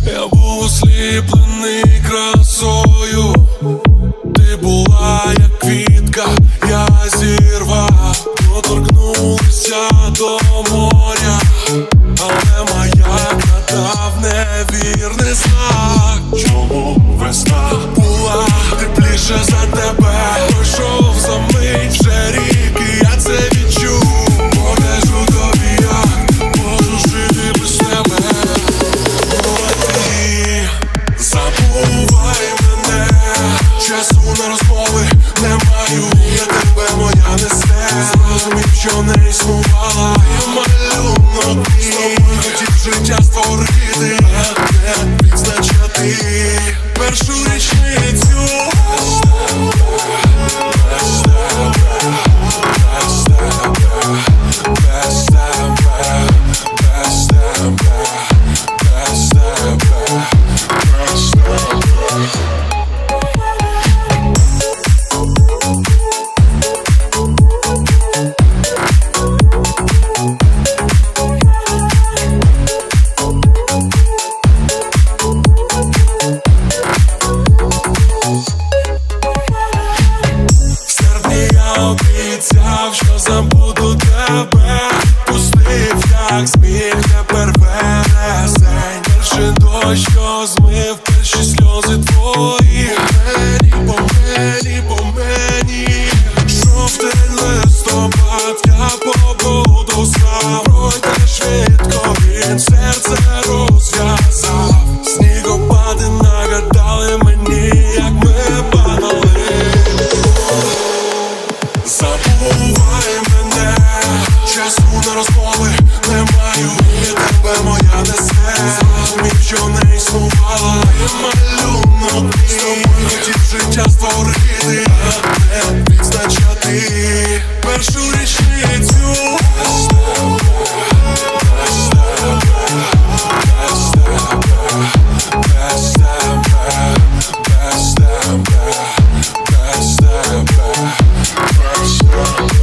Я був осліплений красою. Ти була як квітка, я зірвав. Доторкнулися до моря, але маяк надав невірний знак. Чому весна була тепліше за тебе? Пройшов за мить вже рік, і я це відчув. Покажу тобі, як можу жити без тебе. Забувай мене, часу на розмови не маю. Я тебе моя несе, зрозумів, що не існувала. Я малюнок твій, з тобою хотів життя створити, не відзначати першу річницю. Без тебе, без тебе, без тебе, без тебе, без тебе, без тебе. Обіцяв, що забуду тебе, пустив, як сміх, тепер вересень. Перший дощ, що змив перші сльози твої. По мені, по мені, жовтень, листопад, я побуду сам. Пройде швидко, він серце розв'язав. Снігопади нагадали мені, як ми падали. Забувай мене, часу на розмови не маю. Я тебе моя несе, зрозумів, що не існувала. Я малюнок твій, з тобою хотів життя створити, не відзначати першу річницю. Без тебе, без тебе, без тебе, без тебе, без тебе, без тебе.